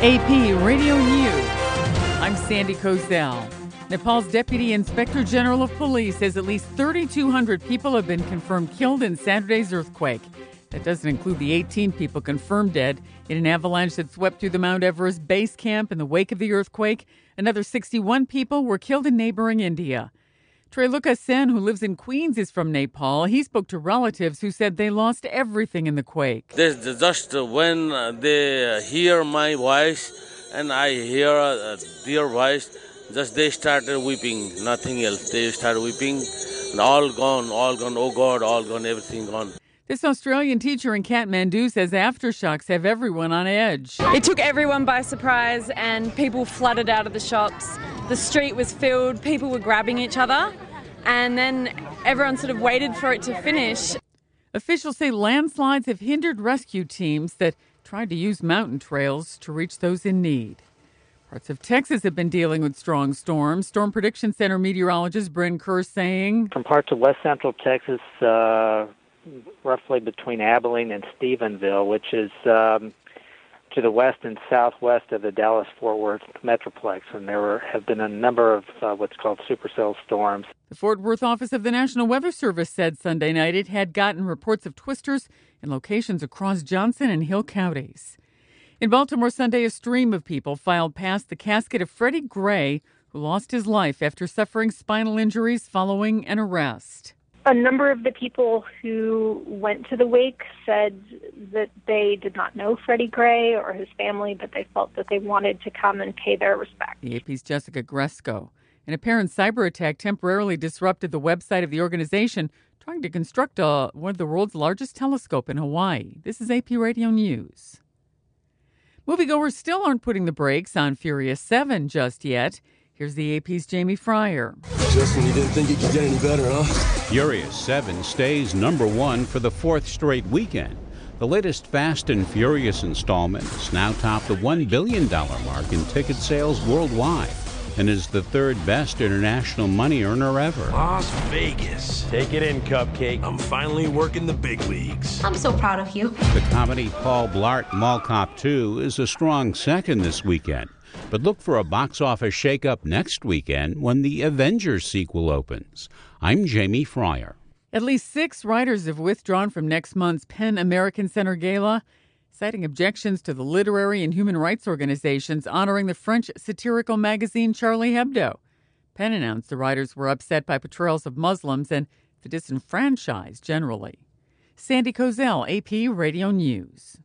AP Radio News. I'm Sandy Kozel. Nepal's Deputy Inspector General of Police says at least 3,200 people have been confirmed killed in Saturday's earthquake. That doesn't include the 18 people confirmed dead in an avalanche that swept through the Mount Everest base camp in the wake of the earthquake. Another 61 people were killed in neighboring India. Trey Lucas Sen, who lives in Queens, is from Nepal. He spoke to relatives who said they lost everything in the quake. Just when they hear my voice and I hear their voice, just they started weeping, nothing else. They started weeping, and all gone, oh God, all gone, everything gone. This Australian teacher in Kathmandu says aftershocks have everyone on edge. It took everyone by surprise and people flooded out of the shops. The street was filled, people were grabbing each other, and then everyone sort of waited for it to finish. Officials say landslides have hindered rescue teams that tried to use mountain trails to reach those in need. Parts of Texas have been dealing with strong storms. Storm Prediction Center meteorologist Bryn Kerr saying, from parts of west central Texas, roughly between Abilene and Stephenville, which is to the west and southwest of the Dallas-Fort Worth Metroplex, and there have been a number of what's called supercell storms. The Fort Worth office of the National Weather Service said Sunday night it had gotten reports of twisters in locations across Johnson and Hill counties. In Baltimore Sunday, a stream of people filed past the casket of Freddie Gray, who lost his life after suffering spinal injuries following an arrest. A number of the people who went to the wake said that they did not know Freddie Gray or his family, but they felt that they wanted to come and pay their respects. The AP's Jessica Gresco. An apparent cyber attack temporarily disrupted the website of the organization trying to construct one of the world's largest telescope in Hawaii. This is AP Radio News. Moviegoers still aren't putting the brakes on Furious 7 just yet. Here's the AP's Jamie Fryer. Justin, you didn't think it could get any better, huh? Furious 7 stays number one for the fourth straight weekend. The latest Fast and Furious installment has now topped the $1 billion mark in ticket sales worldwide and is the third best international money earner ever. Las Vegas. Take it in, Cupcake. I'm finally working the big leagues. I'm so proud of you. The comedy Paul Blart Mall Cop 2 is a strong second this weekend. But look for a box office shakeup next weekend when the Avengers sequel opens. I'm Jamie Fryer. At least 6 writers have withdrawn from next month's PEN American Center Gala, citing objections to the literary and human rights organizations honoring the French satirical magazine Charlie Hebdo. PEN announced the writers were upset by portrayals of Muslims and the disenfranchised generally. Sandy Kozel, AP Radio News.